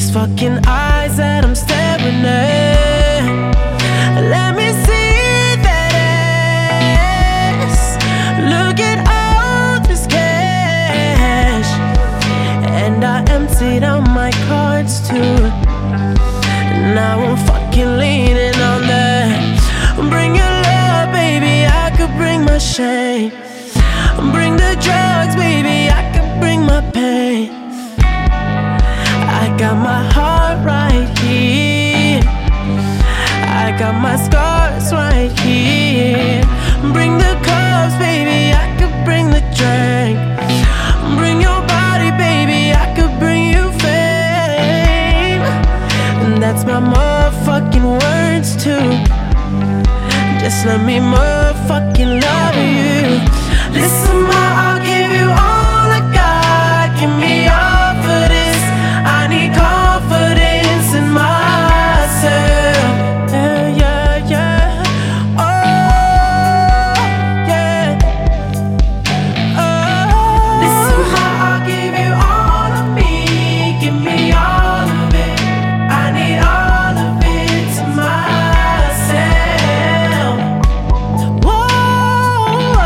These fucking eyes that I'm staring at, let me see that ass. Look at all this cash, and I emptied out my cards too. Now I'm fucking leaning on that. Bring your love, baby, I could bring my shame. Bring the drugs, baby, I could bring my pain. I got my heart right here, I got my scars right here. Bring the cups, baby, I could bring the drink. Bring your body, baby, I could bring you fame. And that's my motherfucking words too. Just let me motherfucking love you. Listen, ma, I'll give you all I got. Give me all for this. I need confidence in myself. Yeah, yeah, yeah. Oh, yeah. Oh. Listen, ma, I'll give you all of me. Give me all of it. I need all of it to myself. Whoa.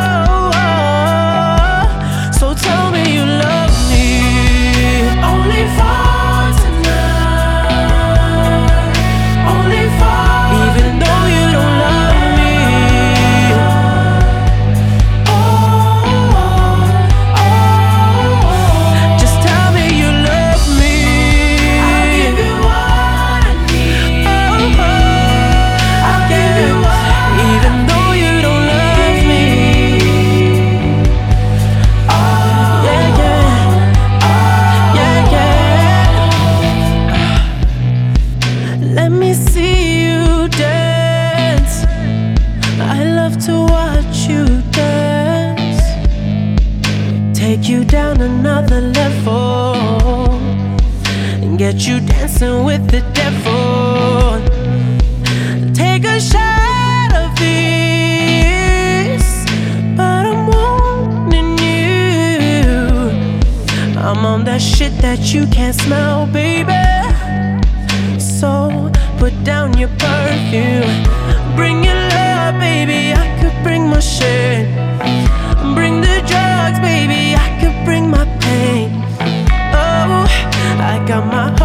So tell me you love me. Only for tonight. Only for. Even though you don't love me. Just tell me you love me. I'll give you what I need. I'll give you what I need. Even though you don't love me. Yeah, yeah. Yeah, yeah. Let me see you dance. I love to watch you dance. Take you down another level and get you dancing with the devil. Take a shot of this, but I'm wanting you. I'm on that shit that you can't smell, baby. So put down your perfume. Bring your love, baby, I could bring my shit. Bring the drugs, baby, I could bring my pain. Oh, I got my